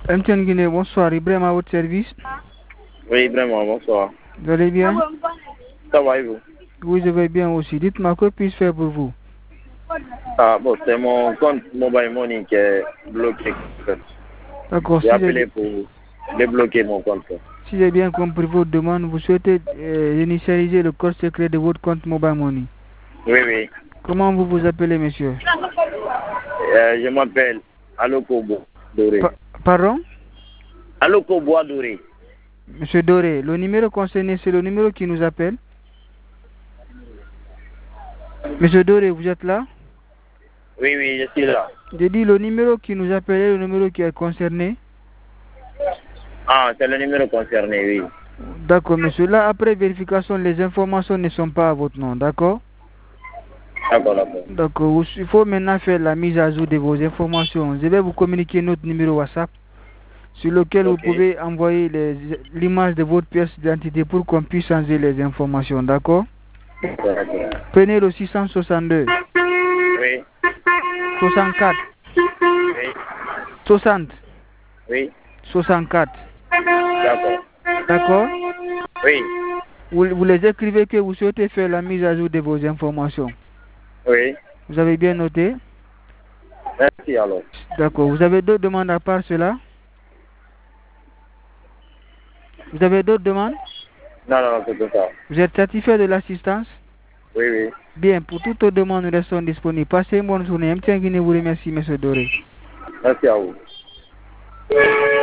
MTN Guinée, bonsoir. Ibrahim à votre service. Oui, vraiment, bonsoir. Vous allez bien? Ça va et vous? Oui, je vais bien aussi. Dites-moi, que puis-je faire pour vous? Ah bon, c'est mon compte Mobile Money qui est bloqué. D'accord. J'ai appelé pour débloquer mon compte. Si j'ai bien compris votre demande, vous souhaitez initialiser le code secret de votre compte Mobile Money. Oui, oui. Comment vous vous appelez, monsieur? Je m'appelle Aloko Doré. Pardon? Aloko Bois Doré. Monsieur Doré, le numéro concerné, c'est le numéro qui nous appelle? Monsieur Doré, vous êtes là? Oui, oui, je suis là. J'ai dit le numéro qui nous appelle est le numéro qui est concerné? Ah, c'est le numéro concerné, oui. D'accord, monsieur. Là, après vérification, les informations ne sont pas à votre nom, d'accord? D'accord, d'accord. D'accord. Il faut maintenant faire la mise à jour de vos informations. Je vais vous communiquer notre numéro WhatsApp sur lequel vous pouvez envoyer l'image de votre pièce d'identité pour qu'on puisse changer les informations, d'accord? Prenez le 662. Oui. 64. Oui. 60. Oui. 64. D'accord. D'accord? Oui. Vous les écrivez que vous souhaitez faire la mise à jour de vos informations. Oui. Vous avez bien noté? Merci alors. D'accord. Vous avez d'autres demandes à part cela? Vous avez d'autres demandes? Non, non, c'est tout ça. Vous êtes satisfait de l'assistance? Oui, oui. Bien, pour toutes les demandes, nous restons disponibles. Passez une bonne journée. MTN Guinée vous remercie, M. Doré. Merci à vous.